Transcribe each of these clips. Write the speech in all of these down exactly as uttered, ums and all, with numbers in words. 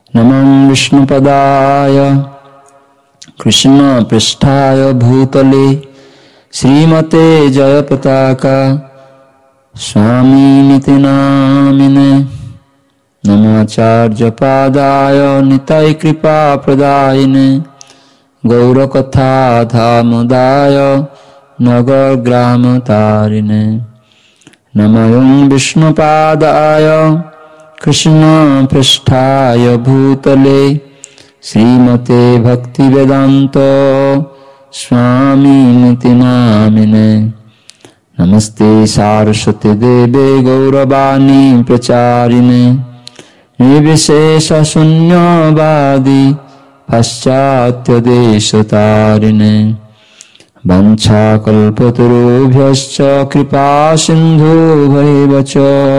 नमं विष्णुपदाय कृष्णपृष्ठाय भूतले श्रीमते जयपताका स्वामिनिति नामिने। नमाचार्यपादाय निताय कृपाप्रदायिने गौरकथा धामदाय नगरग्रामतारिणे। नमः विष्णुपादाय कृष्णपृष्ठाय भूतले श्रीमते भक्तिवेदान्त स्वामिनिति नामिने। नमस्ते सारस्वती देवे गौरवाणी प्रचारिणे निर्विशेष शून्यवादी पाश्चात्य देशतारिणे। वंशाकल्पतरुभ्यश्च कृपा सिन्धुभ्यैव च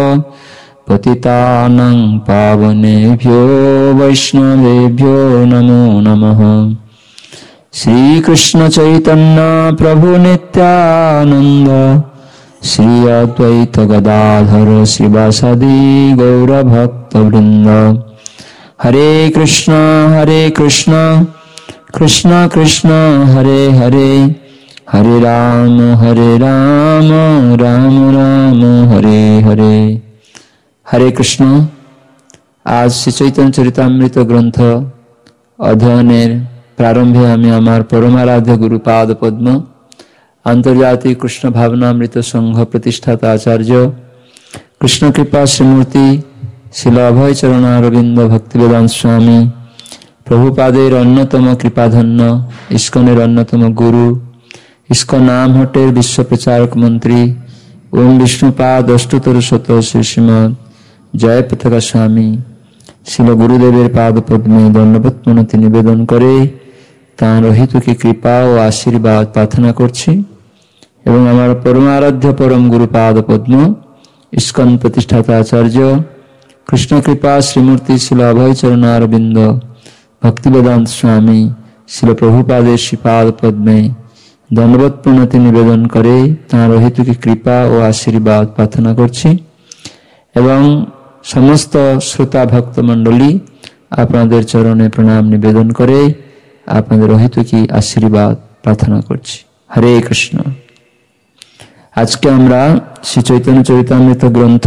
पतितानां पावनेभ्यो वैष्णवेभ्यो नमो नमः। श्री कृष्ण चैतन्य प्रभु नित्यानंद श्री अद्वैत गदाधर श्रीवासादि गौर भक्त वृंद। हरे कृष्ण हरे कृष्ण कृष्ण कृष्ण हरे हरे हरे राम हरे राम राम राम हरे हरे। हरे कृष्ण। आज श्री चैतन्य चरितामृत ग्रंथ अध्ययनेर प्रारंभे आमी आमार परमाराध्य गुरुपाद पद्म आंतर्जातिक कृष्ण भावनामृत संघ प्रतिष्ठाता आचार्य कृष्ण कृपा श्रीमूर्ति शिल अभय चरण अरविंद भक्तिवेदांत स्वामी प्रभुपादेर अन्यतम कृपाधन्य इस्कनेर अन्यतम गुरु इसका नाम हटेर विश्व प्रचारक मंत्री ओम विष्णुपाद अष्टोत्तर शत श्री श्रीमद जय पताका स्वामी शिल गुरुदेवेर पाद पद्मे दंडवत प्रणति निवेदन करे तार हितुकी कृपा और आशीर्वाद प्रार्थना करछि एवं आमार परमाराध्य परम गुरुपाद पद्म इस्कन प्रतिष्ठाता आचार्य कृष्ण कृपा श्रीमूर्ति शिल अभय चरण अरविंद भक्तिवेदांत स्वामी शिल प्रभुपादेर श्रीपाद पद्मे दंडवत प्रणति निवेदन करे तार हेतुकी कृपा और आशीर्वाद प्रार्थना करछि एवं समस्त श्रोता भक्त मंडली आपनादेर चरणे प्रणाम निवेदन करे आपनादेर हेतुकी आशीर्वाद प्रार्थना करछि। हरे कृष्ण। आज के आमरा श्री चैतन्य चरितामृत ग्रंथ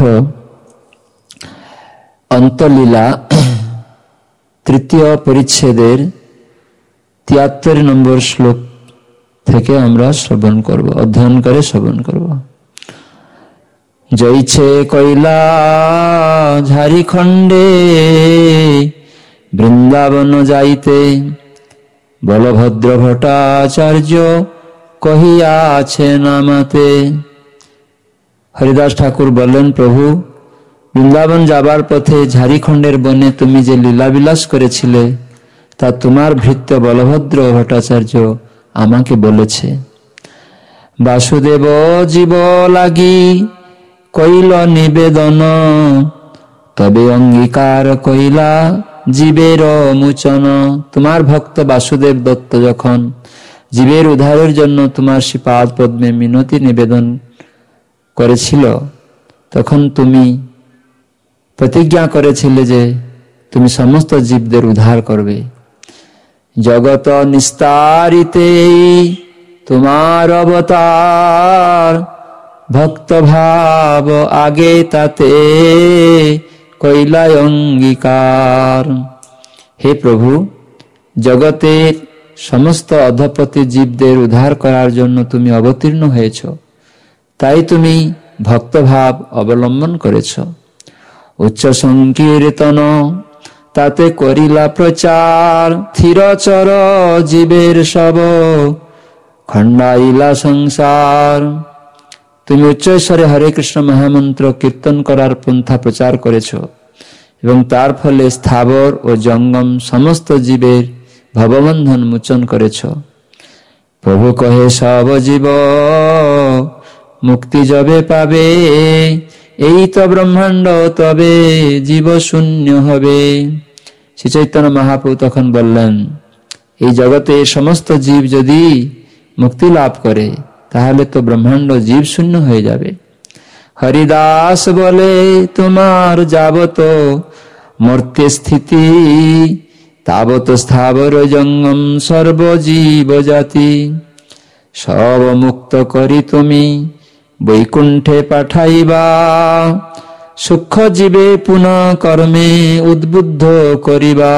अंतलीला तृतीय परिच्छेदेर तिहत्तर नम्बर श्लोक থেকে আমরা শ্রবণ করব অধ্যয়ন করে শ্রবণ করব। জয়ছে কইলা ঝাড়িখণ্ডে বৃন্দাবন যাইতে বলভদ্র ভট্টাচার্য কহিয়াছে নামাতে। হরিদাস ঠাকুর বললেন, প্রভু বৃন্দাবন যাবার পথে ঝাড়িখণ্ডের বনে তুমি যে লীলাবিলাস করেছিলে তা তোমার ভৃত্য বলভদ্র ভট্টাচার্য আমাকে বলেছে। বাসুদেব জীব লাগি কইল নিবেদন তবে অঙ্গীকার কইলা জীবের মোচন। তোমার ভক্ত বাসুদেব দত্ত যখন জীবের উদ্ধারের জন্য তোমার শ্রীপাদ পদ্মে মিনতি নিবেদন করেছিল তখন তুমি প্রতিজ্ঞা করেছিলে যে তুমি সমস্ত জীবদের উদ্ধার করবে। জগত নিস্তারিতে তোমার অবতার ভক্ত ভাব আগে তাতে কইলাই অঙ্গীকার। হে প্রভু, জগতের সমস্ত অধপতি জীবদের উদ্ধার করার জন্য তুমি অবতীর্ণ হয়েছ, তাই তুমি ভক্তভাব অবলম্বন করেছ। উচ্চ সংকীর্তন তাতে করিলা প্রচার থিরচর জীবের সব খণ্ডাইলা সংসার। তুমি উচ্চস্বরে হরে কৃষ্ণ মহামন্ত্র কীর্তন করার পন্থা প্রচার করেছ এবং তার ফলে স্থাবর ও জঙ্গম সমস্ত জীবের ভববন্ধন মোচন করেছ। প্রভু কহে সব জীব মুক্তি যবে পাবে এই তো ব্রহ্মাণ্ড তবে জীব শূন্য হবে। শ্রী চৈতন্য মহাপ্রভু তখন বললেন, এই জগতে সমস্ত জীব যদি মুক্তি লাভ করে তাহলে তো ব্রহ্মাণ্ড জীব শূন্য হয়ে যাবে। হরিদাস বলে তোমার যাবত মর্তে স্থিতি তাবত স্থাবর জঙ্গম সর্বজীব জাতি। সব মুক্ত করি তুমি বৈকুণ্ঠে পাঠাইবা, সূক্ষ্ম জীবে পুনঃ কর্মে উদ্বুদ্ধ করিবা।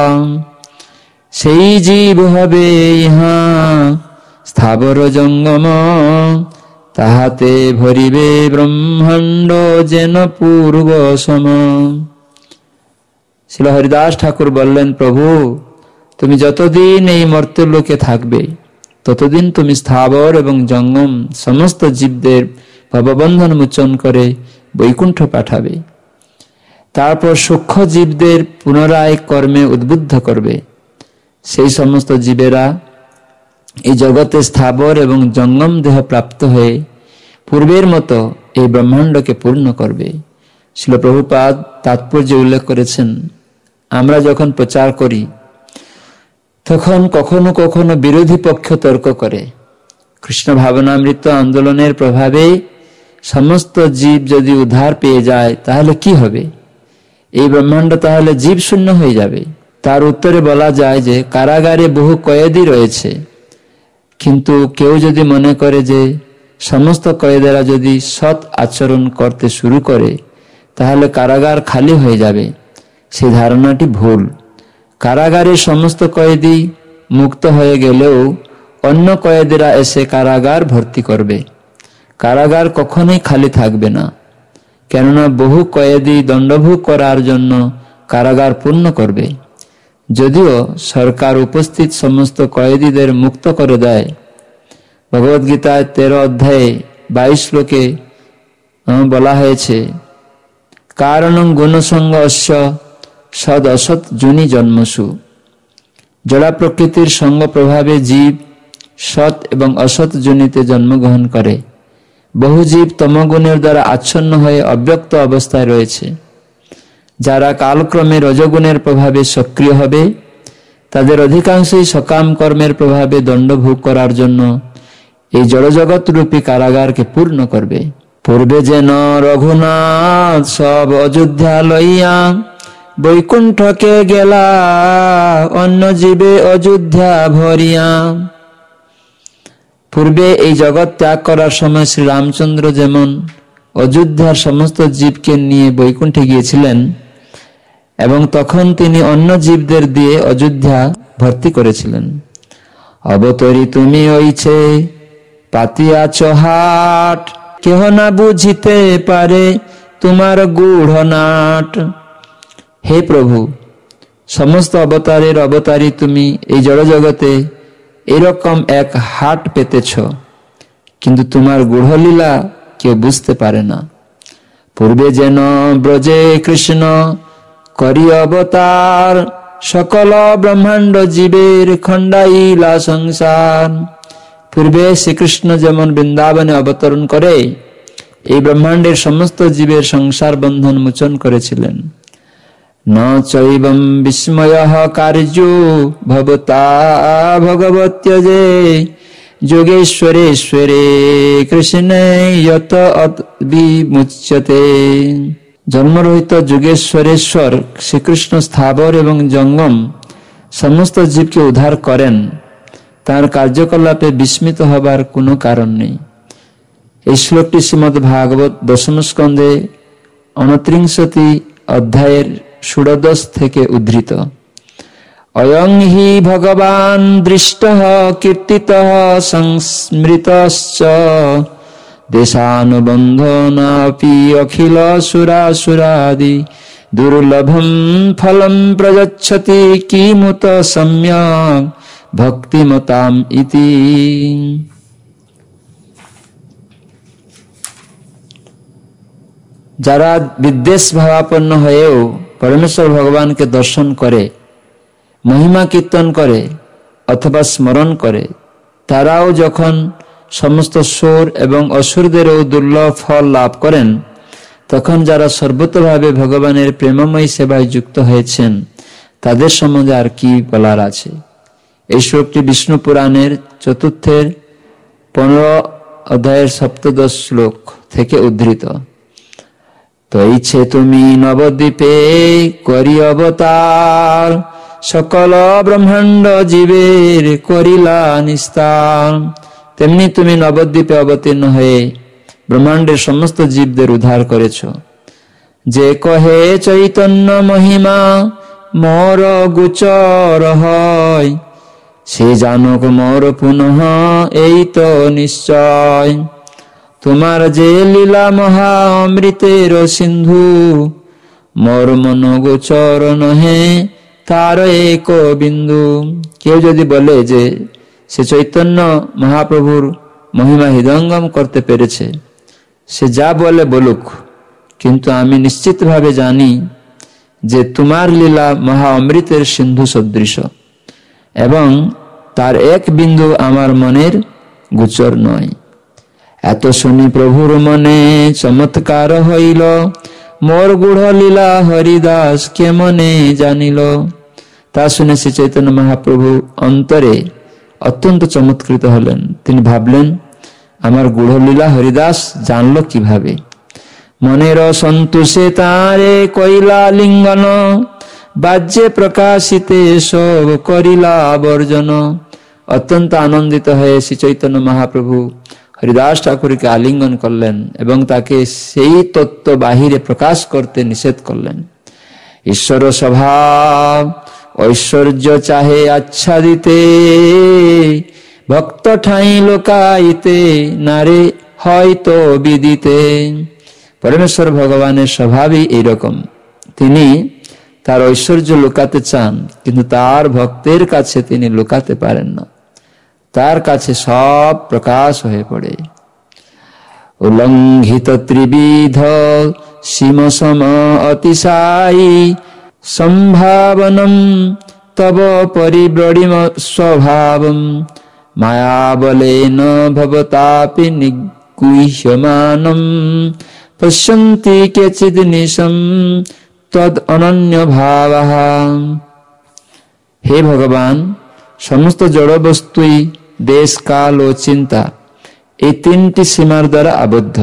সেই জীব হবে ইহা স্থাবর জঙ্গম, তাহাতে ভরিবে ব্রহ্মাণ্ড যেন পূর্ব সম। শ্রীল হরিদাস ঠাকুর বললেন, প্রভু তুমি যতদিন এই মর্ত্যলোকে থাকবে ততদিন তুমি স্থাবর এবং জঙ্গম সমস্ত জীবদের ভববন্ধন মোচন করে বৈকুণ্ঠ পাঠাবে। তারপর সূক্ষ্ম জীবদের পুনরায় কর্মে উদ্বুদ্ধ করবে। সেই সমস্ত জীবেরা এই জগতে স্থাবর এবং জঙ্গম দেহ প্রাপ্ত হয়ে পূর্বের মতো এই ব্রহ্মাণ্ডকে পূর্ণ করবে। শ্রীল প্রভুপাদ তাৎপর্য উল্লেখ করেছেন, আমরা যখন প্রচার করি তখন কখনো কখনো বিরোধী পক্ষ তর্ক করে। কৃষ্ণ ভাবনামৃত আন্দোলনের প্রভাবে সমস্ত জীব যদি উদ্ধার পেয়ে যায় তাহলে কি হবে? এই ব্রহ্মাণ্ড তাহলে জীব শূন্য হয়ে যাবে। তার উত্তরে বলা যায় যে কারাগারে বহু কয়েদি রয়েছে, কিন্তু কেউ যদি মনে করে যে সমস্ত কয়েদেরা যদি সৎ আচরণ করতে শুরু করে তাহলে কারাগার খালি হয়ে যাবে, সেই ধারণাটি ভুল। কারাগারের সমস্ত কয়েদি মুক্ত হয়ে গেলেও অন্য কয়েদিরা এসে কারাগার ভর্তি করবে। কারাগার কখনোই খালি থাকবে না, কেননা বহু কয়েদি দণ্ডভোগ করার জন্য কারাগার পূর্ণ করবে। যদিও সরকার উপস্থিত সমস্ত কয়েদিদের মুক্ত করে দেয়। ভগবদ গীতায় তেরো অধ্যায়ে বাইশ শ্লোকে বলা হয়েছে, কারণং গুণসঙ্গ অস্য সদ অসৎ জুনি জন্মসু। জড়া প্রকৃতির সঙ্গ প্রভাবে জীব সৎ এবং অসৎ জনিতে জন্মগ্রহণ করে। বহু জীব তমগুণের দ্বারা আচ্ছন্ন হয়ে অব্যক্ত অবস্থায় রয়েছে। যারা কালক্রমে রজগুণের প্রভাবে সক্রিয় হবে তাদের অধিকাংশই সকাম কর্মের প্রভাবে দণ্ডভোগ করার জন্য এই জড়জগৎ রূপী কারাগারকে পূর্ণ করবে। পূর্বে যেন রঘুনাথ সব অযোধ্যা লইয়া বৈকুণ্ঠকে গেলা, অন্য জীবে অযোধ্যা ভরিয়া। পূর্বে এই জগৎ ত্যাগ করার সময় শ্রী রামচন্দ্র যেমন অযোধ্যার সমস্ত জীবকে নিয়ে বৈকুণ্ঠে গিয়েছিলেন এবং তখন তিনি অন্য জীবদের দিয়ে অযোধ্যা ভর্তি করেছিলেন। অবতরি তুমি ওইছে পাতিয়াছ হাট, কেহ না বুঝিতে পারে তোমার গূঢ় নাট। হে প্রভু, সমস্ত অবতারের অবতারী তুমি এই জড়জগতে এরকম এক হাট পেতেছ, কিন্তু তোমার গূঢ়লীলা কেউ বুঝতে পারে না। পূর্বে যেন ব্রজে কৃষ্ণ করি অবতার, সকল ব্রহ্মাণ্ড জীবের খণ্ডাইলা সংসার। পূর্বে শ্রীকৃষ্ণ যেমন বৃন্দাবনে অবতরণ করে এই ব্রহ্মাণ্ডের সমস্ত জীবের সংসার বন্ধন মোচন করেছিলেন। ন চৈবম বিস্ময়ঃ কার্যো ভবতা ভগবত্যজে, যোগেশ্বরেশ্বরে কৃষ্ণে যত বিমুচ্যতে। জন্মরহিত যোগেশ্বরেশ্বর শ্রীকৃষ্ণ স্থাবর এবং জঙ্গম সমস্ত জীবকে উদ্ধার করেন, তার কার্যকলাপে বিস্মিত হবার কোনো কারণ নেই। এই শ্লোকটি শ্রীমদ্ ভাগবত দশম স্কন্ধে উনত্রিংশতি অধ্যায়ের ষোড়দশ থেকে উদ্ধৃত। অয়ং হি ভগবান দৃষ্টঃ কীর্তিতঃ সংস্মৃতশ্চ, দেশানুবন্ধনাপি অখিল সুরাসুরাদি দুর্লভম ফলম প্রযচ্ছতি কিমুত সম্যক ভক্তিমতাম ইতি। যারা বিদ্বেষ ভাবাপন্ন হয়েও পরমেশ্বর ভগবানকে দর্শন করে, মহিমা কীর্তন করে অথবা স্মরণ করে, তারাও যখন সমস্ত সুর এবং অসুরদেরও দুর্লভ ফল লাভ করেন, তখন যারা সর্বতভাবে ভগবানের প্রেমময়ী সেবায় যুক্ত হয়েছেন তাদের সম্বন্ধে আর কি বলার আছে। এই শ্লোকটি বিষ্ণু পুরাণের চতুর্থের পনেরো অধ্যায়ের সপ্তদশ শ্লোক থেকে উদ্ধৃত। তো ইচ্ছে তুমি নবদ্বীপে করি অবতার, সকল ব্রহ্মাণ্ড জীবের করিলা নিস্তার। তেমনি তুমি নবদ্বীপে অবতীর্ণ হয়ে ব্রহ্মাণ্ডের সমস্ত জীবদের উদ্ধার করেছ। যে কহে চৈতন্য মহিমা মোর গোচর হয়, সে জানক মোর পুনঃ এই তো নিশ্চয়। তোমার যে লীলা মহা অমৃতের সিন্ধু, মোর মন গোচর নহে তার এক বিন্দু। কেউ যদি বলে যে সে চৈতন্য মহাপ্রভুর মহিমা হৃদয়ঙ্গম করতে পেরেছে, সে যা বলে বলুক, কিন্তু আমি নিশ্চিত ভাবে জানি যে তোমার লীলা মহা অমৃতের সিন্ধু সদৃশ, এবং তার এক বিন্দু আমার মনের গোচর নয়। এত শুনি প্রভুর মনে চমৎকার হইল, মোর গূঢ় লীলা হরিদাস কে মনে জানিল। তা শুনে শ্রী চৈতন্য মহাপ্রভু অন্তরে অত্যন্ত চমৎকৃত হলেন। তিনি ভাবলেন, আমার গূঢ় লীলা হরিদাস জানল কিভাবে? মনের সন্তোষে তারে কইলা লিঙ্গন, বাহ্যে প্রকাশিতে সব করিলা বর্জন। অত্যন্ত আনন্দিত হয়ে শ্রী চৈতন্য মহাপ্রভু হরিদাস ঠাকুরকে আলিঙ্গন করলেন এবং তাকে সেই তত্ত্ব বাহিরে প্রকাশ করতে নিষেধ করলেন। ঈশ্বর স্বভাব ঐশ্বর্য চাহে আচ্ছাদিতে, ভক্ত ঠাই লোকাইতে নারে হয়তো বিদিতে। পরমেশ্বর ভগবানের স্বভাবই এইরকম, তিনি তার ঐশ্বর্য লুকাতে চান, কিন্তু তার ভক্তের কাছে তিনি লুকাতে পারেন না, তার কাছে সব প্রকাশ হয়ে পড়ে। উল্লঙ্ঘিত ত্রিবিধ সীম সম অতিশায়ী, সম্ভাবনম তব পরিব্রড়িম স্বভাবম, মায়া বলেন ভবতাপি নিগুহ্যমানম, পশ্যন্তি কেচিদ নিশম তদ অনন্য ভাবঃ। হে ভগবান, সমস্ত জড় বস্তুই দেশ, কাল ও চিন্তা এই তিনটি সীমার দ্বারা আবদ্ধ,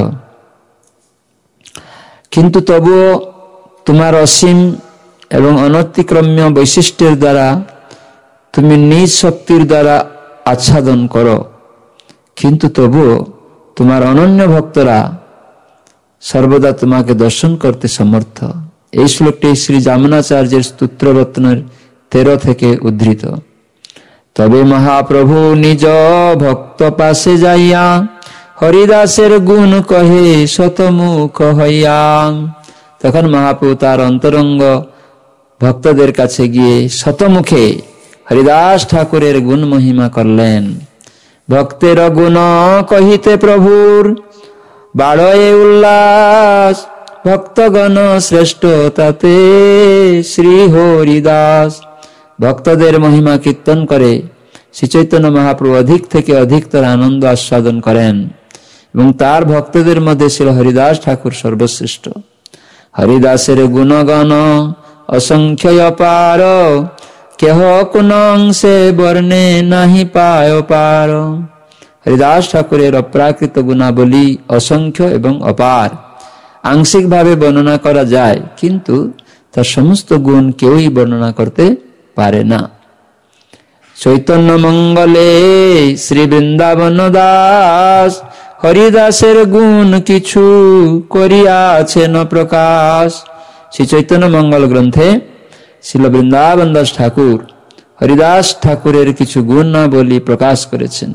কিন্তু তবুও তোমার অসীম এবং অনতিক্রম্য বৈশিষ্ট্যের দ্বারা তুমি নিজ শক্তির দ্বারা আচ্ছাদন করো, কিন্তু তবুও তোমার অনন্য ভক্তরা সর্বদা তোমাকে দর্শন করতে সমর্থ। এই শ্লোকটি শ্রী যামনাচার্যের স্তোত্ররত্নের তেরো থেকে উদ্ধৃত। তবে মহাপ্রভু নিজ ভক্ত পাশে যাইয়া হরিদাসের গুণ কহে শতমুখ হইয়া। তখন মহাপ্রভু তার অন্তরঙ্গ ভক্তদের কাছে গিয়ে শতমুখে হরিদাস ঠাকুরের গুণ মহিমা করলেন। ভক্তের গুণ কহিতে প্রভুর বাড়য়ে উল্লাস, ভক্তগণ শ্রেষ্ঠ তাতে শ্রী হরিদাস। ভক্তদের মহিমা কীর্তন করে শ্রী চৈতন্য মহাপ্রভু অধিক থেকে অধিকতর আনন্দ আস্বাদন করেন, এবং তার ভক্তদের মধ্যে ছিল হরিদাস ঠাকুর সর্বশ্রেষ্ঠ। হরিদাসের গুণগণ অসংখ্য অপার, কেহ কোন অংশে বর্ণে নাহি পায় পার। হরিদাস ঠাকুরের অপ্রাকৃত গুণাবলী অসংখ্য এবং অপার, আংশিক ভাবে বর্ণনা করা যায়, কিন্তু তার সমস্ত গুণ কেউই বর্ণনা করতে পারে না। চৈতন্য মঙ্গলে শ্রী বৃন্দাবন দাস, হরিদাসের গুণ কিছু করিয়াছেন প্রকাশ। শ্রী চৈতন্য মঙ্গল গ্রন্থে শ্রীল বৃন্দাবন দাস ঠাকুর হরিদাস ঠাকুরের কিছু গুণ না বলি প্রকাশ করেছেন।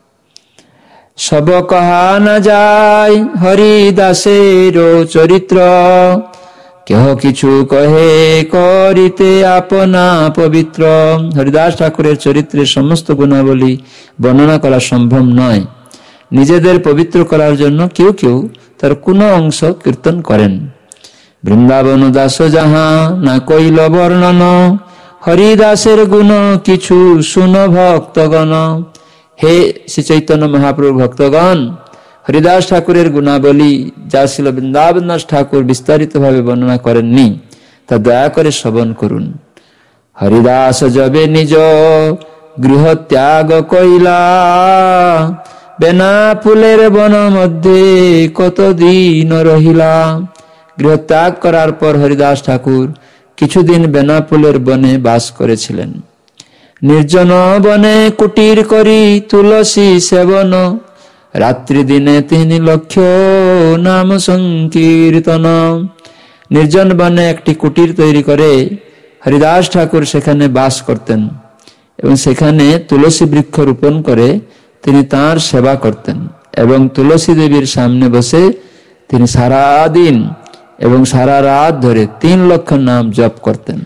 সব কহা না যায় হরিদাসের চরিত্র, কেহ কিছু কহে করিতে আপনা পবিত্র। হরিদাস ঠাকুরের চরিত্রের সমস্ত গুণাবলী বর্ণনা করা সম্ভব নয়। নিজেদের পবিত্র করার জন্য কেউ কেউ তার কোন অংশ কীর্তন করেন। বৃন্দাবন দাস যাহা না কইল বর্ণন, হরিদাসের গুণ কিছু শুন ভক্তগণ। হে শ্রী চৈতন্য মহাপ্রভু ভক্তগণ, হরিদাস ঠাকুরের গুণাবলী যা ছিল বৃন্দাবন দাস ঠাকুর বিস্তারিত ভাবে বর্ণনা করেননি, তা দয়া করে শ্রবণ করুন। হরিদাস যবে নিজ গৃহ ত্যাগ কইলা, বেনা ফুলের বন মধ্যে কতদিন রহিলা। গৃহত্যাগ করার পর হরিদাস ঠাকুর কিছুদিন বেনাপুলের বনে বাস করেছিলেন। নির্জন বনে কুটির করি তুলসী সেবন, রাত্রি দিনে তিনি লক্ষ্য নাম সংকীর্তন। নির্জন বনে একটি কুটির তৈরি করে হরিদাস ঠাকুর সেখানে বাস করতেন এবং সেখানে তুলসী বৃক্ষ রোপণ করে তিনি তাঁর সেবা করতেন এবং তুলসী দেবীর সামনে বসে তিনি সারা দিন এবং সারা রাত ধরে তিন লক্ষ নাম জপ করতেন।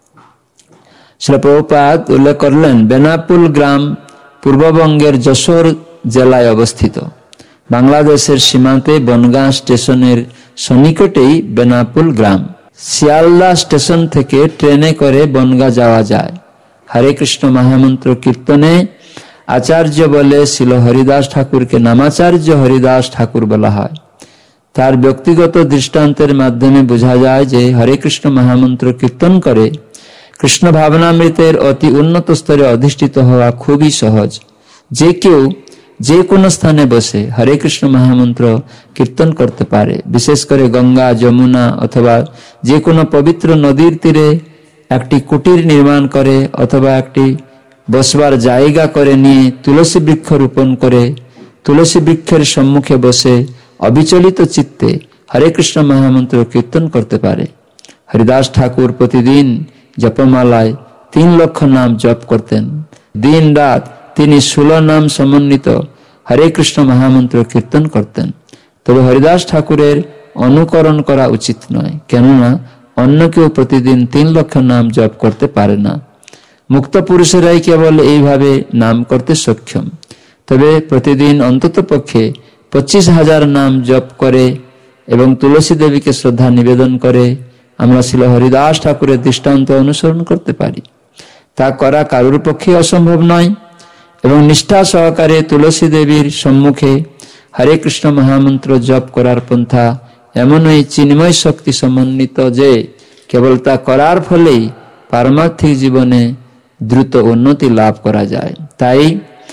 শ্রী প্রভুপাদ উল্লেখ করলেন, বেনাপুল গ্রাম পূর্ববঙ্গের যশোর জেলায় অবস্থিত। বাংলাদেশের সীমান্তে বনগাঁ স্টেশনের সন্নিকটেই বেনাপুল গ্রাম। শিয়ালদা স্টেশন থেকে ট্রেনে করে বনগাঁ যাওয়া যায়। হরে কৃষ্ণ মহামন্ত্র কীর্তনে আচার্য বলে শিল হরিদাস ঠাকুরকে নামাচার্য হরিদাস ঠাকুর বলা হয়। তার ব্যক্তিগত দৃষ্টান্তের মাধ্যমে বোঝা যায় যে হরে কৃষ্ণ মহামন্ত্র কীর্তন করে কৃষ্ণ ভাবনামৃতের অতি উন্নত স্তরে অধিষ্ঠিত হওয়া খুবই সহজ। যে কেউ যে কোনো স্থানে বসে হরে কৃষ্ণ মহামন্ত্র কীর্তন করতে পারে। বিশেষ করে গঙ্গা, যমুনা অথবা যে কোনো পবিত্র নদীর তীরে একটি কুটির নির্মাণ করে অথবা একটি বসবার জায়গা করে নিয়ে তুলসী বৃক্ষ রোপণ করে তুলসী বৃক্ষের সম্মুখে বসে অবিচলিত চিত্তে হরে কৃষ্ণ মহামন্ত্র কীর্তন করতে পারে। হরিদাস ঠাকুর প্রতিদিন জপমালায় তিন লক্ষ নাম জপ করতেন। দিন রাত তিনি ষোলো নাম সমন্বিত হরে কৃষ্ণ মহামন্ত্র কীর্তন করতেন। তবে হরিদাস ঠাকুরের অনুকরণ করা উচিত নয়, কেননা অন্য কেউ প্রতিদিন তিন লক্ষ নাম জপ করতে পারে না। মুক্ত পুরুষেরাই কেবল এইভাবে নাম করতে সক্ষম। তবে প্রতিদিন অন্তত পক্ষে পঁচিশ হাজার নাম জপ করে এবং তুলসী দেবীকে শ্রদ্ধা নিবেদন করে আমরা শিল হরিদাস ঠাকুরের দৃষ্টান্ত অনুসরণ করতে পারি। তা করা কারোর পক্ষে অসম্ভব নয় এবং নিষ্ঠা সহকারে তুলসী দেবীর সম্মুখে হরে কৃষ্ণ মহামন্ত্র জপ করার পন্থা এমনই চিন্ময় শক্তি সমন্বিত যে কেবল তা করার ফলেই পারমার্থিক জীবনে দ্রুত উন্নতি লাভ করা যায়। তাই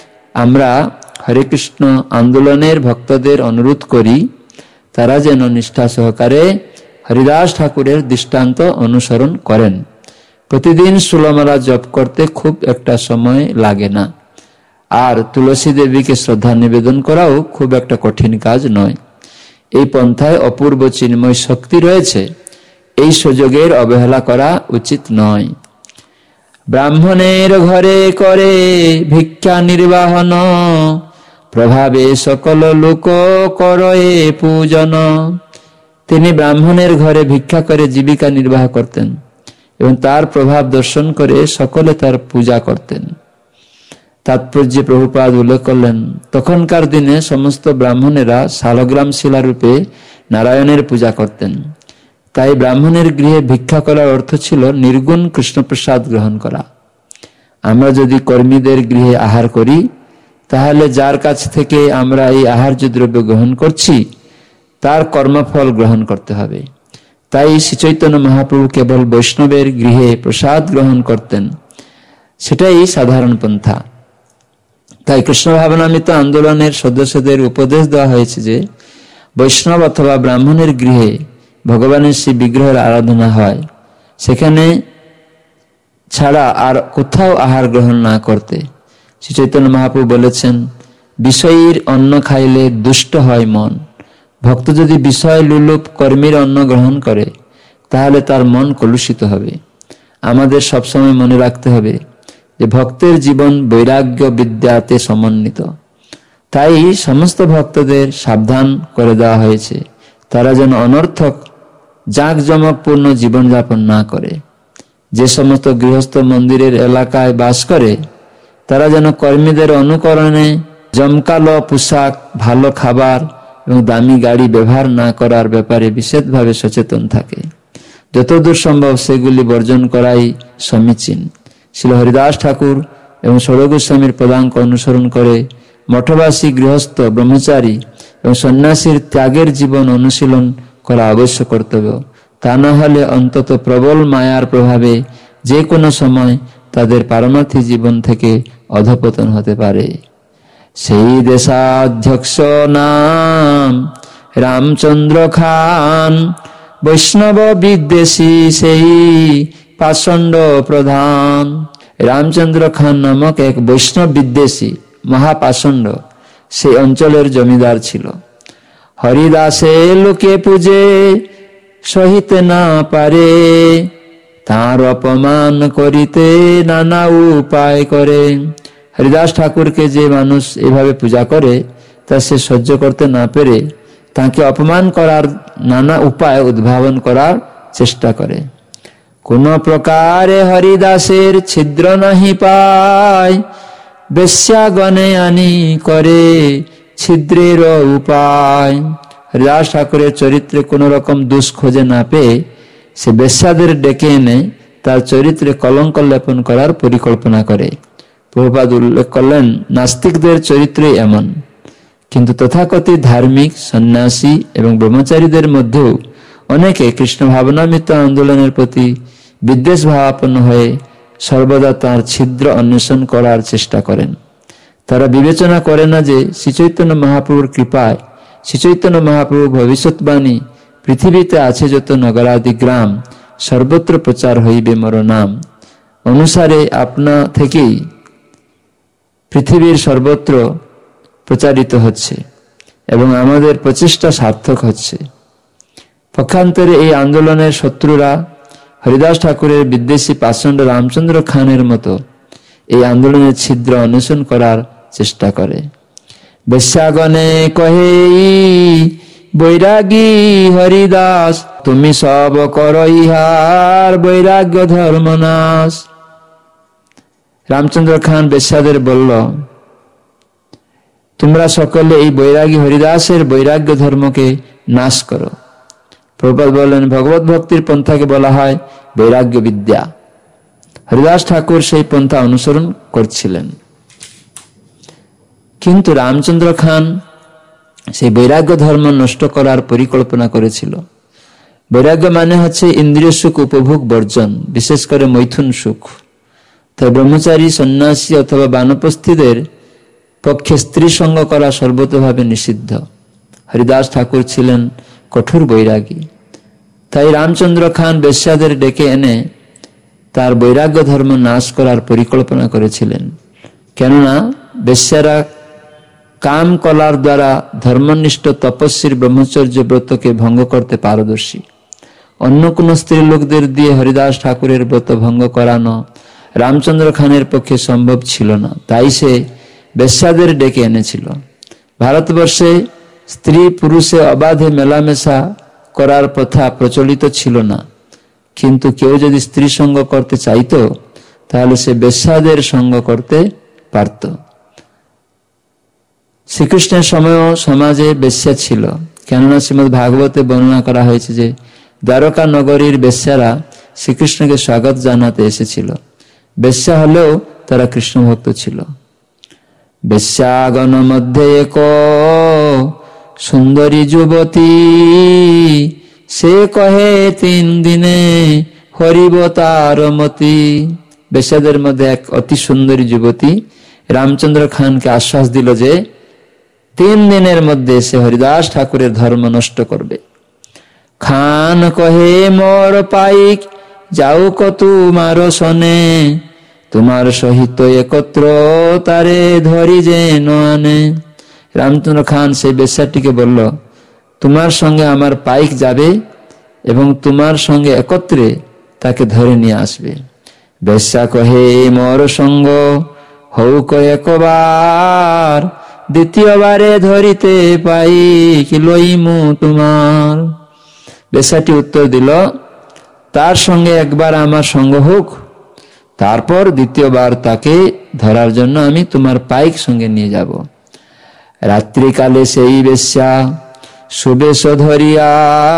আমরা হরে কৃষ্ণ আন্দোলনের ভক্তদের অনুরোধ করি তারা যেন নিষ্ঠা সহকারে হরিদাস ঠাকুরের দৃষ্টান্ত অনুসরণ করেন। প্রতিদিন ষোলমালা জপ করতে খুব একটা সময় লাগে না, আর তুলসী দেবীকে শ্রদ্ধা নিবেদন করাও খুব একটা কঠিন কাজ নয়। এই পন্থায় অপূর্ব চিন্ময় শক্তি রয়েছে, এই সুযোগের অবহেলা করা উচিত নয়। ব্রাহ্মণের ঘরে করে ভিক্ষা নির্বাহন, প্রভাবে সকল লোক করয়ে পূজন। তিনি ব্রাহ্মণের ঘরে ভিক্ষা করে জীবিকা নির্বাহ করতেন এবং তার প্রভাব দর্শন করে সকলে তার পূজা করতেন। তাৎপর্য প্রভুপাদ উল্লেখ করলেন, তখনকার দিনে সমস্ত ব্রাহ্মণেরা শালগ্রাম শিলারূপে নারায়ণের পূজা করতেন। তাই ব্রাহ্মণের গৃহে ভিক্ষা করার অর্থ ছিল নির্গুণ কৃষ্ণপ্রসাদ গ্রহণ করা। আমরা যদি কর্মীদের গৃহে আহার করি তাহলে যার কাছ থেকে আমরা এই আহার্য দ্রব্য গ্রহণ করছি তার কর্মফল গ্রহণ করতে হবে। তাই শ্রী চৈতন্য মহাপ্রভু কেবল বৈষ্ণবের গৃহে প্রসাদ গ্রহণ করতেন, সেটাই সাধারণ পন্থা। তাই কৃষ্ণ ভাবনামৃত আন্দোলনের সদস্যদের উপদেশ দেওয়া হয়েছে যে বৈষ্ণব অথবা ব্রাহ্মণের গৃহে ভগবানের শ্রী বিগ্রহের আরাধনা হয়, সেখানে ছাড়া আর কোথাও আহার গ্রহণ না করতে। শ্রী চৈতন্য মহাপ্রভু বলেছেন, বিষয়ীর অন্ন খাইলে দুষ্ট হয় মন। ভক্ত যদি বিষয় লোলুপ কর্মীর অন্ন গ্রহণ করে তাহলে তার মন কলুষিত হবে। আমাদের সবসময় মনে রাখতে হবে যে ভক্তের জীবন বৈরাগ্য বিদ্যাতে সমন্বিত। তাই সমস্ত ভক্তদের সাবধান করে দেওয়া হয়েছে তারা যেন অনর্থক জাঁকজমকপূর্ণ জীবনযাপন না করে। যে সমস্ত গৃহস্থ মন্দিরের এলাকায় বাস করে তারা যেন কর্মীদের অনুকরণে জমকালো পোশাক, ভালো খাবার এবং দামি গাড়ি ব্যবহার না করার ব্যাপারে বিশেষভাবে সচেতন থাকে। যতদূর সম্ভব সেগুলি বর্জন করাই সমীচীন। শ্রী হরিদাস ঠাকুর এবং ষোড়শ গোস্বামীর পদাঙ্ক অনুসরণ করে মঠবাসী, গৃহস্থ, ব্রহ্মচারী এবং সন্ন্যাসীর ত্যাগের জীবন অনুশীলন করা অবশ্য কর্তব্য। তা না হলে অন্তত প্রবল মায়ার প্রভাবে যে কোনো সময় তাদের পারমার্থিক জীবন থেকে অধঃপতন হতে পারে। সেই দেশাধ্যক্ষ নাম রামচন্দ্র খান, বৈষ্ণব বিদ্বেষী সেই পাষণ্ড প্রধান। রামচন্দ্র খান নামক এক বৈষ্ণব বিদ্বেষী মহাপাষণ্ড সেই অঞ্চলের জমিদার ছিল। হরিদাসে লোকে পূজে সহিতে না পারে, তার অপমান করিতে নানা উপায় করে। হরিদাস ঠাকুরকে যে মানুষ এভাবে পূজা করে তা সে সহ্য করতে না পেরে তাকে অপমান করার নানা উপায় উদ্ভাবন করার চেষ্টা করে। কোন প্রকারে হরিদাসের ছিদ্র নাহি পায়, বেশ্যাগণে আনি করে ছিদ্রের উপায়। হরিদাস ঠাকুরের চরিত্রে কোন রকম দোষ খোঁজে না পেয়ে সে বেশ্যাদের ডেকে এনে তার চরিত্রে কলঙ্ক লেপন করার পরিকল্পনা করে। প্রভুপাদ উল্লেখ করলেন, নাস্তিকদের চরিত্রই এমন, কিন্তু তথাকথিত ধার্মিক, সন্ন্যাসী এবং ব্রহ্মচারীদের মধ্যেও অনেকে কৃষ্ণ ভাবনামৃত আন্দোলনের প্রতি বিদ্বেষ ভাবাপন্ন হয়ে সর্বদা তার ছিদ্র অন্বেষণ করার চেষ্টা করেন। তারা বিবেচনা করে না যে শ্রী চৈতন্য মহাপ্রভুর কৃপায় শ্রী চৈতন্য মহাপ্রভু ভবিষ্যৎবাণী পৃথিবীতে আছে যত নগরাদি গ্রাম, সর্বত্র প্রচার হইবে মোর নাম অনুসারে আপনা থেকেই পৃথিবীর সর্বত্র প্রচারিত হচ্ছে এবং আমাদের প্রচেষ্টা সার্থক হচ্ছে। পক্ষান্তরে এই আন্দোলনের শত্রুরা হরিদাস ঠাকুরের বিদ্বেষী পাষণ্ড রামচন্দ্র খানের মতো এই আন্দোলনের ছিদ্র অন্বেষণ করার চেষ্টা করে। বেশ্যাগণে কহে বৈরাগী হরিদাস, তুমি সব কর ইহার বৈরাগ্য ধর্মনাশ। রামচন্দ্র খান বেশ্যাদের বলল, তোমরা সকলে এই বৈরাগী হরিদাসের বৈরাগ্য ধর্মকে নাশ করো। প্রভুপাদ বললেন, ভগবত ভক্তির পন্থাকে বলা হয় বৈরাগ্য বিদ্যা। হরিদাস ঠাকুর সেই পন্থা অনুসরণ করছিলেন, কিন্তু রামচন্দ্র খান সেই বৈরাগ্য ধর্ম নষ্ট করার পরিকল্পনা করেছিল। বৈরাগ্য মানে হচ্ছে ইন্দ্রিয় সুখ উপভোগ বর্জন, বিশেষ করে মৈথুন সুখ। তাই ব্রহ্মচারী, সন্ন্যাসী অথবা বানপ্রস্থিদের পক্ষে স্ত্রী সঙ্গ করা সর্বতভাবে নিষিদ্ধ। হরিদাস ঠাকুর ছিলেন কঠোর বৈরাগী। তাই রামচন্দ্র খান বেশ্যাদের ডেকে এনে তার বৈরাগ্য ধর্ম নাশ করার পরিকল্পনা করেছিলেন। কেননা বেশ্যারা কাম কলার দ্বারা ধর্মনিষ্ঠ তপস্বীর ব্রহ্মচর্য ব্রতকে ভঙ্গ করতে পারদর্শী। অন্য কোন স্ত্রী লোকদের দিয়ে হরিদাস ঠাকুরের ব্রত ভঙ্গ করানো রামচন্দ্র খানের পক্ষে সম্ভব ছিল না। তাই সে বেশ্যাদের ডেকে এনেছিল। ভারতবর্ষে স্ত্রী পুরুষে অবাধে মেলামেশা করার প্রথা প্রচলিত ছিল না, কিন্তু কেউ যদি স্ত্রী সঙ্গ করতে চাইতো তাহলে সে বেশ্যাদের সঙ্গ করতে পারত। শ্রীকৃষ্ণের সময়ও সমাজে বেশ্যা ছিল, কেননা শ্রীমদ্ ভাগবতে বর্ণনা করা হয়েছে যে দ্বারকা নগরীর বেশ্যারা শ্রীকৃষ্ণকে স্বাগত জানাতে এসেছিল। বেশ্যা হলেও তারা কৃষ্ণ ভক্ত ছিল। বেশ্যাগণ মধ্যে এক সুন্দরী যুবতী, সে কহে তিন দিনে হরিব তার মতি। বেশ্যাদের মধ্যে এক অতি সুন্দরী যুবতী রামচন্দ্র খানকে আশ্বাস দিল যে তিন দিনের মধ্যে সে হরিদাস ঠাকুরের ধর্ম নষ্ট করবে। খান কহে মোর পাইক যাও কত মার শনে, তোমার সহিত একত্র তারে ধরি যেন আনে। রামচন্দ্র খান সেই বেশ্যাটিকে বলল, তোমার সঙ্গে আমার পাইক যাবে এবং তোমার সঙ্গে একত্রে তাকে ধরে নিয়ে আসবে। বেশ্যা কহে মোর সঙ্গ হউক একবার, দ্বিতীয়বারে ধরিতে পাইক লইমু তোমার। বেশ্যাটি উত্তর দিল, তার সঙ্গে একবার আমার সঙ্গ হোক, তারপর দ্বিতীয়বার তাকে ধরার জন্য আমি তোমার পাইক সঙ্গে নিয়ে যাব। রাত্রিকালে সেই বেশ্যা সুবেশ ধরিয়া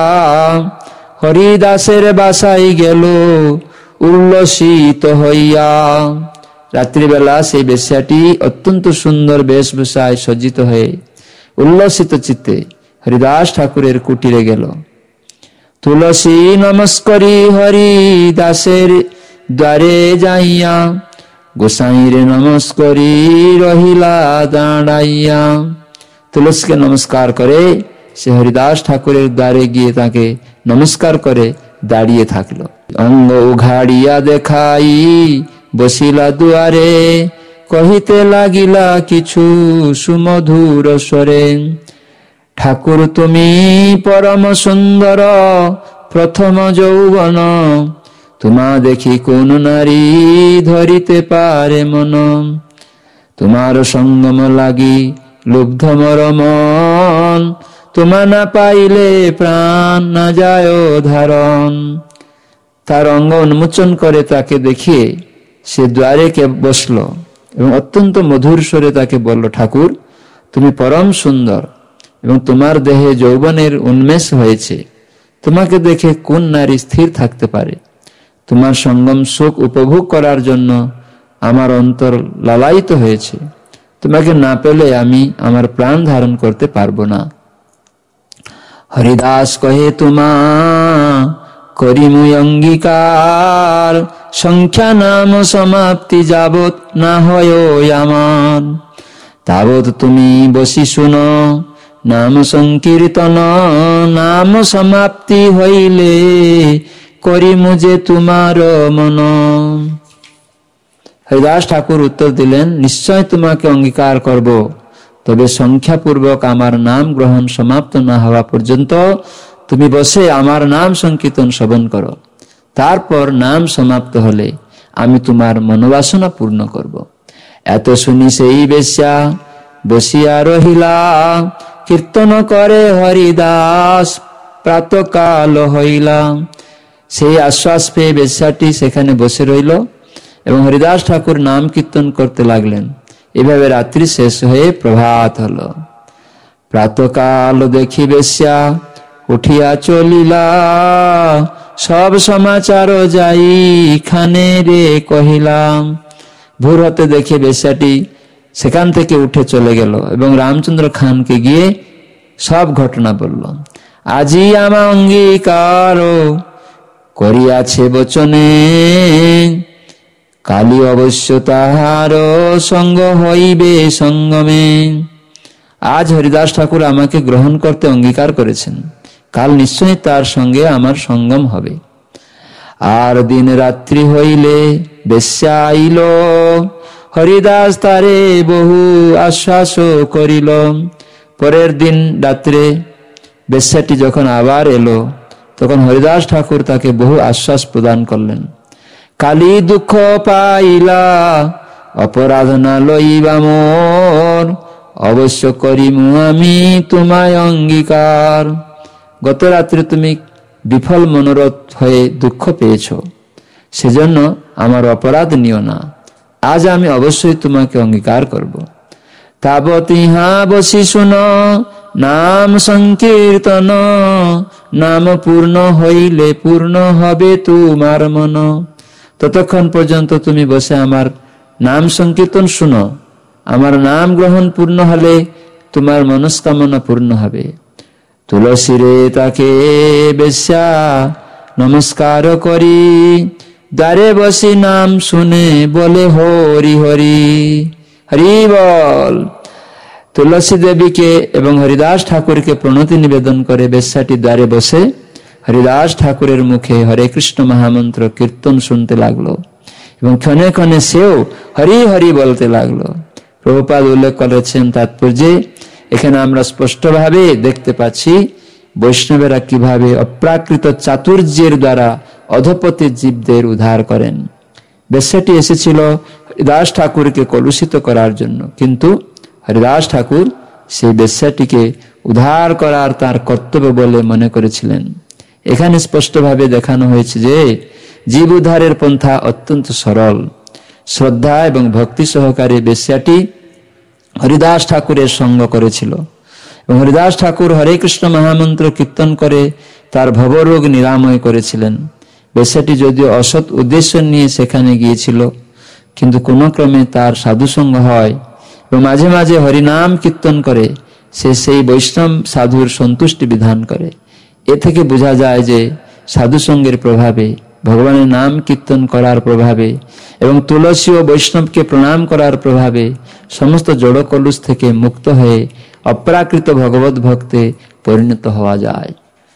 হরিদাসের বাসায় গেল উল্লসিত হইয়া। রাত্রিবেলা সেই বেশ্যাটি অত্যন্ত সুন্দর বেশভূষায় সজ্জিত হয়ে উল্লসিত চিত্তে হরিদাস ঠাকুরের কুটিরে গেল। তুলসী নমস্করি হরিদাসের দ্বারে যাইয়া, গোসাইরে নমস্করি রহিলা দাঁড়াইয়া। তুলসীকে নমস্কার করে সে হরিদাস ঠাকুরের দ্বারে গিয়ে তাকে নমস্কার করে দাঁড়িয়ে থাকলো। অঙ্গ উঘাড়িয়া দেখাই বসিলা দুয়ারে, কহিতে লাগিলা কিছু সুমধুর স্বরে। ঠাকুর তুমি পরম সুন্দর প্রথম যৌবন, তোমা দেখি কোন নারী ধরিতে পারে মন। তোমার সঙ্গম লাগি লুব্ধ মর মন, তোমা না পাইলে প্রাণ না যায় ধারণ। তার অঙ্গ উন্মোচন করে তাকে দেখিয়ে সে দ্বারে কে বসলো এবং অত্যন্ত মধুর স্বরে তাকে বলল, ঠাকুর তুমি পরম সুন্দর এবং তোমার দেহে যৌবনের উন্মেষ হয়েছে। তোমাকে দেখে কোন নারী স্থির থাকতে পারে? তোমার সঙ্গম সুখ উপভোগ করার জন্য আমার অন্তর লালায়িত হয়েছে। তোমাকে না পেলে আমি আমার প্রাণ ধারণ করতে পারবো না। হরিদাস কহে, তোমা করিমু অঙ্গীকার, সংখ্যা নাম সমাপ্তি যাবৎ না হয় আমার। তাবৎ তুমি বসি শুনো নাম সংকীর্তন, নাম সমাপ্তি হইলে করিমু যে তোমার মন। হরিদাস ঠাকুর উত্তর দিলেন, নিশ্চয় তোমাকে অঙ্গীকার করব, তবে সংখ্যাপূর্বক আমার নাম গ্রহণ সমাপ্ত না হওয়া পর্যন্ত তুমি বসে আমার নাম সংকীর্তন শ্রবণ করো। তারপর নাম সমাপ্ত হলে আমি তোমার মনোবাসনা পূর্ণ করব। এত শুনি সেই বেশ্যা বসিয়া রহিলা, কীর্তন করে হরিদাস প্রাতকাল হইলা। সেই আশ্বাস পেয়ে বেশ্যাটি সেখানে বসে রইল এবং হরিদাস ঠাকুর নাম কীর্তন করতে লাগলেন। এভাবে রাত্রি শেষ হয়ে প্রভাত হলো। প্রাতকাল দেখি বেশ্যা উঠিয়া চলিলা, সব সমাচার যাই খানে রে কহিলাম। ভোর হতে দেখে বেশ্যাটি সেখান থেকে উঠে চলে গেল এবং রামচন্দ্র খানকে গিয়ে সব ঘটনা বলল। আজি আমা অঙ্গীকার করিয়াছে বচনে, কালী অবশ্য তাহার সঙ্গ হইবে সঙ্গমে। আজ হরিদাস ঠাকুর আমাকে গ্রহণ করতে অঙ্গীকার করেছেন, কাল নিশ্চয়ই তার সঙ্গে আমার সঙ্গম হবে। আর দিন রাত্রি হইলে বেশ্যা আইল, হরিদাস তারে বহু আশ্বাস করিল। পরের দিন রাত্রে বেশ্যাটি যখন আবার এলো, তখন হরিদাস ঠাকুর তাকে বহু আশ্বাস প্রদান করলেন। কালী দুঃখ পাইলা অপরাধ না লইবা মোর, অবশ্য করিমু আমি তোমায় অঙ্গীকার। গত রাত্রে তুমি বিফল মনোরথ হয়ে দুঃখ পেয়েছ, সেজন্য আমার অপরাধ নিও না। আজ আমি অবশ্যই তোমাকে অঙ্গীকার করব। তাবৎ ইহা বসি শুন নাম সংকীর্তন, নাম পূর্ণ হইলে পূর্ণ হবে তোমার মন। ততক্ষণ পর্যন্ত তুমি বসে আমার নাম সংকীর্তন শুনো। আমার নাম গ্রহণ পূর্ণ হলে তোমার মনস্কামনা পূর্ণ হবে। তুলসী রে তাকে বেশ্যা নমস্কার করি, দ্বারে বসি নাম শুনে বলে হরি হরি। হরি বল। তুলসী দেবীকে এবং হরিদাস ঠাকুরকে প্রণতি নিবেদন করে বেশ্যাটি দ্বারে বসে হরিদাস ঠাকুরের মুখে হরে কৃষ্ণ মহামন্ত্র কীর্তন শুনতে লাগলো এবং ক্ষণে ক্ষণে সেও হরি হরি বলতে লাগলো। প্রভুপাদ উল্লেখ করেছেন তাৎপর্যে, এখানে আমরা স্পষ্টভাবে দেখতে পাচ্ছি বৈষ্ণবেরা কিভাবে অপ্রাকৃত চাতুর্যের দ্বারা অধপতি জীবদের উদ্ধার করেন। বেশ্যাটি এসেছিল হরিদাস ঠাকুরকে কলুষিত করার জন্য, কিন্তু হরিদাস ঠাকুর সেই বেশ্যাটিকে উদ্ধার করার তার কর্তব্য বলে মনে করেছিলেন। এখানে স্পষ্টভাবে দেখানো হয়েছে যে জীব উদ্ধারের পন্থা অত্যন্ত সরল। শ্রদ্ধা এবং ভক্তি সহকারে বেশ্যাটি হরিদাস ঠাকুরের সঙ্গ করেছিল এবং হরিদাস ঠাকুর হরে কৃষ্ণ মহামন্ত্র কীর্তন করে তার ভবরোগ নিরাময় করেছিলেন। বেশ্যাটি যদিও অসৎ উদ্দেশ্য নিয়ে সেখানে গিয়েছিল, কিন্তু কোনো ক্রমে তার সাধুসঙ্গ হয় এবং মাঝে মাঝে হরিনাম কীর্তন করে সে সেই বৈষ্ণব সাধুর সন্তুষ্টি বিধান করে। এ থেকে বোঝা যায় যে সাধুসঙ্গের প্রভাবে, ভগবানের নাম কীর্তন করার প্রভাবে এবং তুলসী ও বৈষ্ণবকে প্রণাম করার প্রভাবে সমস্ত জড় কলুষ থেকে মুক্ত হয়ে অপ্রাকৃত ভগবত ভক্তে পরিণত হওয়া যায়।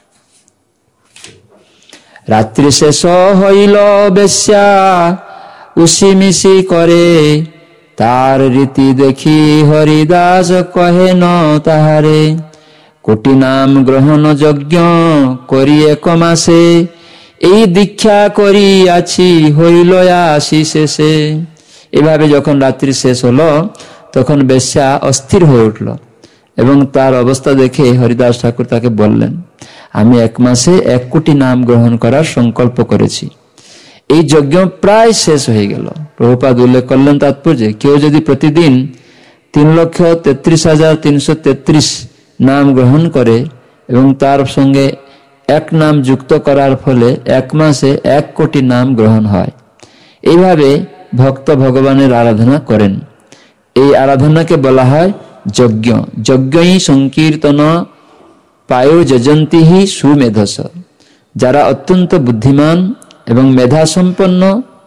রাত্রি শেষ হইল বেশ্যা উসিমিশি করে, তার রীতি দেখি হরিদাস কহে ন তাহারে। কোটি নাম গ্রহণ যজ্ঞ করি এক মাসে, এই দীক্ষা করিয়াছি হইল আসি শেষে। এভাবে যখন রাত্রি শেষ হলো তখন বেশ্যা অস্থির হয়ে উঠল এবং তার অবস্থা দেখে হরিদাস ঠাকুর তাকে বললেন, আমি এক মাসে এক কোটি নাম গ্রহণ করার সংকল্প করেছি। এই যজ্ঞ প্রায় শেষ হয়ে গেল। প্রভুপাদ উল্লেখ করলেন তাৎপর্যে, কেউ যদি প্রতিদিন তিন লক্ষ তেত্রিশ হাজার তিনশো তেত্রিশ নাম গ্রহণ করে এবং তার সঙ্গে এক নাম যুক্ত করার ফলে এক মাসে এক কোটি নাম গ্রহণ হয়। এইভাবে ভক্ত ভগবানের আরাধনা করেন। এই আরাধনাকে বলা হয় যজ্ঞ। যজ্ঞই সংকীর্তন পায়ো যজন্তি হি সুমেধস। যারা অত্যন্ত বুদ্ধিমান এবং মেধা সম্পন্ন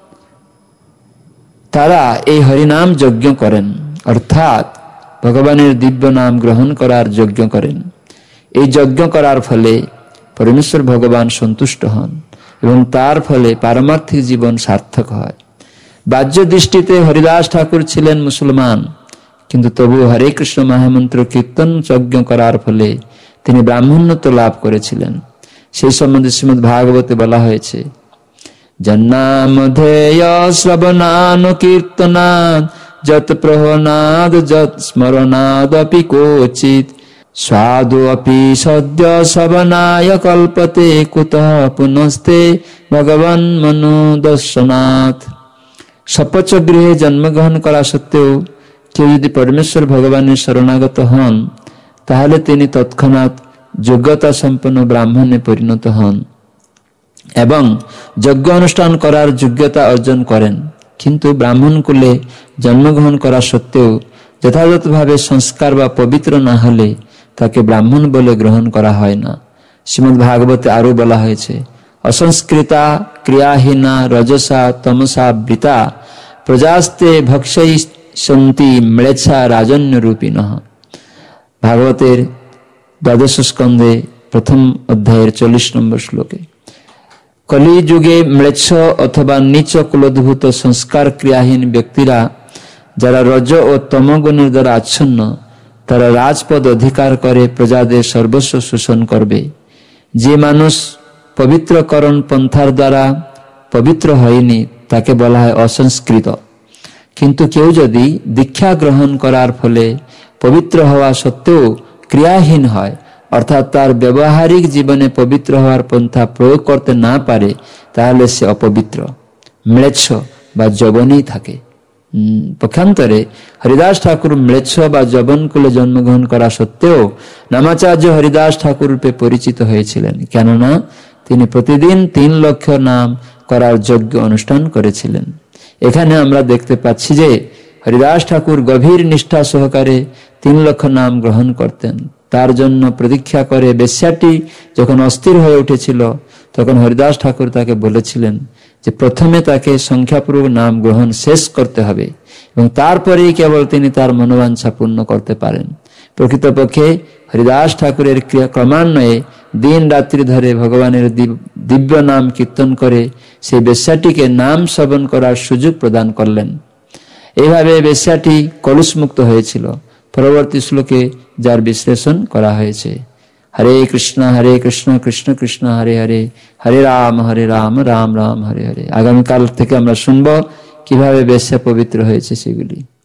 তারা এই হরিনাম যজ্ঞ করেন, অর্থাৎ ভগবানের দিব্য নাম গ্রহণ করার যজ্ঞ করেন। এই যজ্ঞ করার ফলে পরমেশ্বর ভগবান সন্তুষ্ট হন এবং তার ফলে পারমার্থিক জীবন সার্থক হয়। বাহ্য দৃষ্টিতে হরিদাস ঠাকুর ছিলেন মুসলমান, কিন্তু তবু হরে কৃষ্ণ মহামন্ত্র কীর্তন যজ্ঞ করার ফলে তিনি ব্রাহ্মণ্যত্ব লাভ করেছিলেন। সেই সম্বন্ধে শ্রীমদ্ ভাগবতে বলা হয়েছে, জন্নামধেয় শ্রবণান কীর্তনাদ যত প্রহনাদ যত স্মরণাদ অপি কোচিত সাধু অপি সদ্য শ্রবণায় কল্পতে কুতঃ পুনস্তে ভগবান মনো দর্শনাথ। শপথ গৃহে জন্মগ্রহণ করা সত্ত্বেও কেউ যদি পরমেশ্বর ভগবানের শরণাগত হন তাহলে তিনি তৎক্ষণাৎ যোগ্যতা সম্পন্ন ব্রাহ্মণে পরিণত হন এবং যজ্ঞ অনুষ্ঠান করার যোগ্যতা অর্জন করেন। কিন্তু ব্রাহ্মণ কুলে জন্মগ্রহণ করা সত্ত্বেও যথাযথভাবে সংস্কার বা পবিত্র না হলে তাকে ব্রাহ্মণ বলে গ্রহণ করা হয় না। শ্রীমদ্ ভাগবতে আরো বলা হয়েছে, অসংস্কৃতা ক্রিয়াহীনা রজসা তমসা বৃতা প্রজাস্তে ভক্ষৈ সন্তি ম্লেচ্ছা রাজন্য রূপিণঃ। ভাগবতের দ্বাদশ স্কন্ধে প্রথম অধ্যায়ের চল্লিশ নম্বর শ্লোকে, কলিযুগে ম্লেচ্ছ অথবা নিচ কুলোদ্ভূত সংস্কার ক্রিয়াহীন ব্যক্তিরা যারা রজ ও তমগুণের দ্বারা আচ্ছন্ন, তারা রাজপদ অধিকার করে প্রজাদের সর্বস্ব শোষণ করবে। যে মানুষ পবিত্রকরণ পন্থার দ্বারা পবিত্র হয়নি তাকে বলা হয় অসংস্কৃত। কিন্তু কেউ যদি দীক্ষা গ্রহণ করার ফলে পবিত্র হওয়া সত্ত্বেও ক্রিয়াহীন হয়, অর্থাৎ তার ব্যবহারিক জীবনে পবিত্র হওয়ার পন্থা প্রয়োগ করতে না পারে, তাহলে সে অপবিত্র, ম্লেচ্ছ বা যবনেই থাকে। পক্ষান্তরে হরিদাস ঠাকুর ম্লেচ্ছ বা যবন কুলে জন্মগ্রহণ করা সত্ত্বেও নামাচার্য হরিদাস ঠাকুর রূপে পরিচিত হয়েছিলেন, কেননা তিনি প্রতিদিন তিন লক্ষ নাম করার যজ্ঞ অনুষ্ঠান করেছিলেন। এখানে আমরা দেখতে পাচ্ছি যে হরিদাস ঠাকুর গভীর নিষ্ঠা সহকারে তিন লক্ষ নাম গ্রহণ করতেন। তার জন্য প্রতীক্ষা করে বেশ্যাটি যখন অস্থির হয়ে উঠেছিল তখন হরিদাস ঠাকুর তাকে বলেছিলেন যে প্রথমে তাকে সংখ্যাপূর্বক নাম গ্রহণ শেষ করতে হবে এবং তারপরেই কেবল তিনি তার মনোবাঞ্ছা পূর্ণ করতে পারেন। প্রকৃতপক্ষে হরিদাস ঠাকুরের ক্রিয়া ক্রমান্বয়ে দিন রাত্রি ধরে ভগবানের দিব্য নাম কীর্তন করে সেই বেশ্যাটিকে নাম শ্রবণ করার সুযোগ প্রদান করলেন। এইভাবে বেশ্যাটি কলুষমুক্ত হয়েছিল। পরবর্তী শ্লোকে যার বিশ্লেষণ করা হয়েছে, হরে কৃষ্ণ হরে কৃষ্ণ কৃষ্ণ কৃষ্ণ হরে হরে, হরে রাম হরে রাম রাম রাম হরে হরে। আগামীকাল থেকে আমরা শুনবো কিভাবে বেশ্যা পবিত্র হয়েছে সেগুলি।